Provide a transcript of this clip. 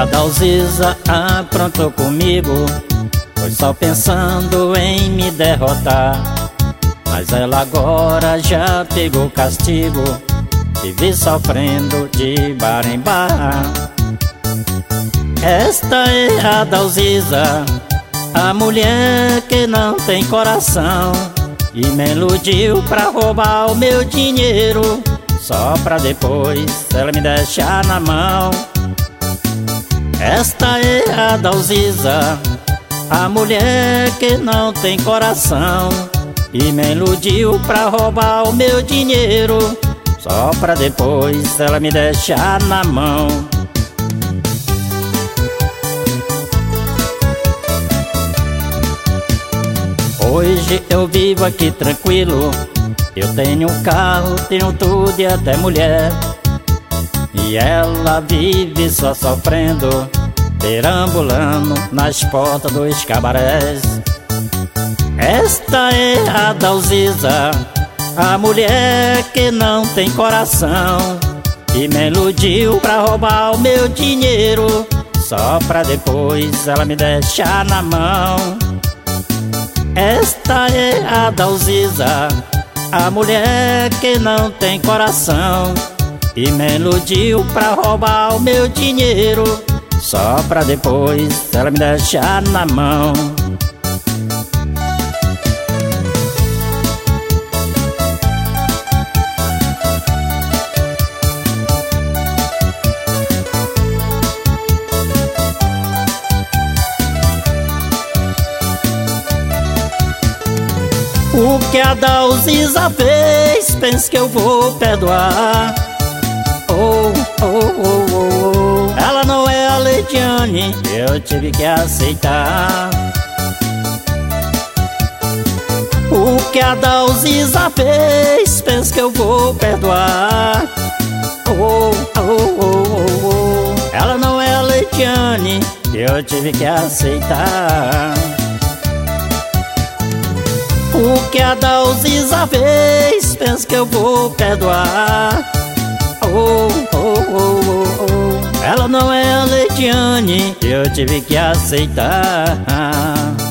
A Dalziza aprontou comigo, foi só pensando em me derrotar. Mas ela agora já pegou castigo, vive sofrendo de bar em bar. Esta é a Dalziza, a mulher que não tem coração, e me iludiu pra roubar o meu dinheiro, só pra depois ela me deixar na mão. Esta é a Dalziza, a mulher que não tem coração, e me iludiu pra roubar o meu dinheiro, só pra depois ela me deixar na mão. Hoje eu vivo aqui tranquilo, eu tenho um carro, tenho tudo e até mulher. E ela vive só sofrendo, perambulando nas portas dos cabarés. Esta é a Dalziza, a mulher que não tem coração, e me iludiu pra roubar o meu dinheiro, só pra depois ela me deixar na mão. Esta é a Dalziza, a mulher que não tem coração, e me iludiu pra roubar o meu dinheiro, só pra depois ela me deixar na mão. O que a Dalziza fez, pensa que eu vou perdoar. Oh, oh, oh, oh, oh. Ela não é a Leidiane, eu tive que aceitar. O que a Dalziza fez, pensa que eu vou perdoar. Oh, oh, oh, oh, oh. Ela não é a Leidiane, eu tive que aceitar. O que a Dalziza fez, pensa que eu vou perdoar. Oh, oh, oh, oh, oh. Ela não é a Leidiane, eu tive que aceitar.